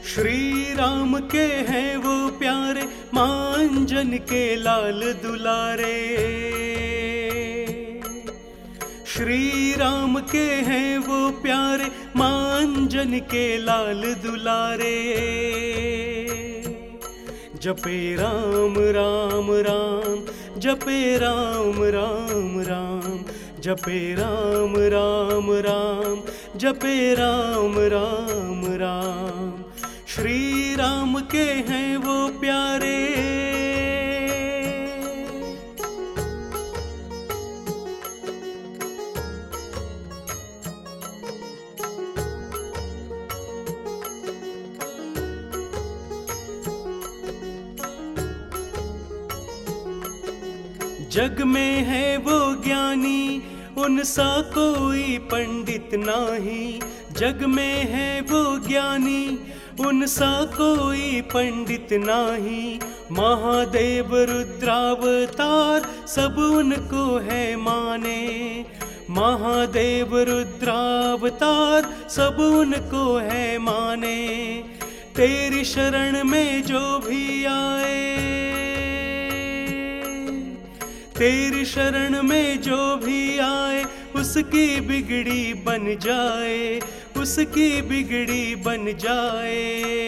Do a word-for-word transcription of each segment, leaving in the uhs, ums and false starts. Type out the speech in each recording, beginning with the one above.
श्री राम के हैं वो प्यारे, मां अंजन के लाल दुलारे। श्री राम के हैं वो प्यारे, मां अंजन के लाल दुलारे। जपे राम राम राम, जपे राम राम राम, जपे राम राम राम, जपे राम राम राम। श्री राम के हैं वो प्यारे। जग में है वो ज्ञानी, उनसा कोई पंडित नाही। जग में है वो ज्ञानी, उनसा कोई पंडित नाही। महादेव रुद्रावतार सब उनको है माने। महादेव रुद्रावतार सब उनको है माने। तेरी शरण में जो भी आए, तेरी शरण में जो भी आए, उसकी बिगड़ी बन जाए, उसकी बिगड़ी बन जाए।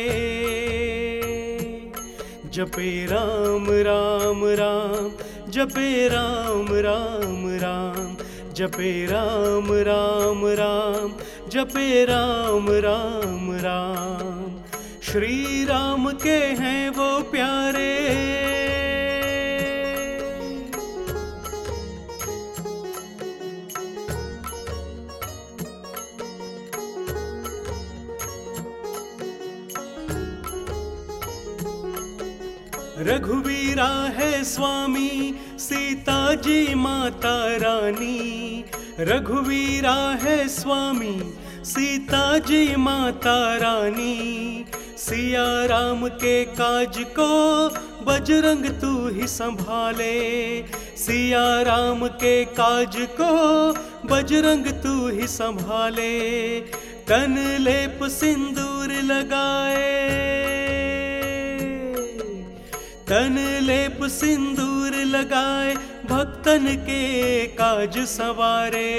जपे राम राम राम, जपे राम राम राम, जपे राम राम राम, जपे राम राम राम। श्री राम के हैं वो प्यारे। रघुवीरा है स्वामी, सीता जी माता रानी। रघुवीरा है स्वामी, सीता जी माता रानी। सिया राम के काज को बजरंग तू ही संभाले। सिया राम के काज को बजरंग तू ही संभाले। तन लेप सिंदूर लगाए, तन लेप सिंदूर लगाए, भक्तन के काज सवारे।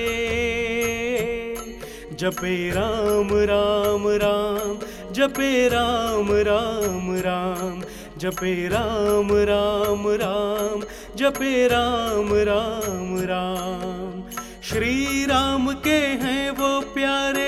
जपे राम राम राम, जपे राम राम राम, जपे राम राम राम, जपे राम राम राम। श्री राम के हैं वो प्यारे।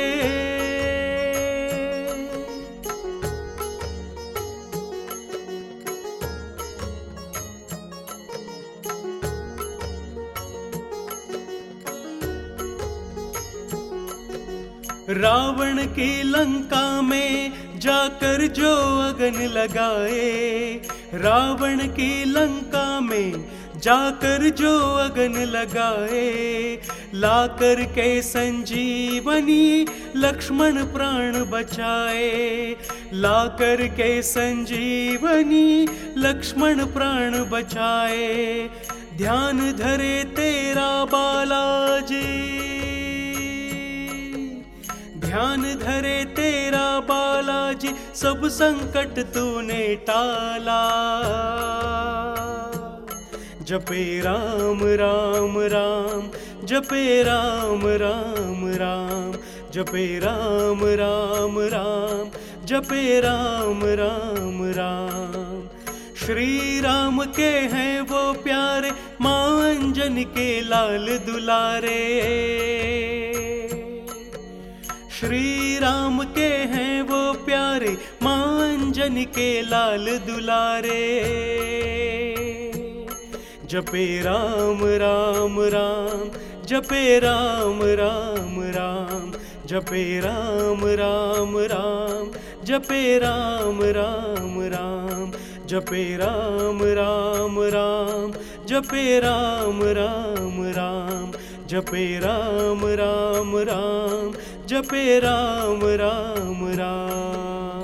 रावण की लंका में जाकर जो अगन लगाए। रावण की लंका में जाकर जो अगन लगाए। लाकर के संजीवनी लक्ष्मण प्राण बचाए। लाकर के संजीवनी लक्ष्मण प्राण बचाए। ध्यान धरे तेरा बालाजी, ध्यान धरे तेरा बालाजी, सब संकट तूने टाला। जपे राम राम राम, जपे राम राम राम, जपे राम राम राम, जपे राम राम राम। श्री राम के हैं वो प्यारे, मां अंजन के लाल दुलारे। श्री राम के हैं वो प्यारे, मां अंजन के लाल दुलारे। जपे राम राम राम, जपे राम राम राम, जपे राम राम राम, जपे राम राम राम, जपे राम राम राम, जपे राम राम राम, जपे राम राम राम, जपे राम राम राम।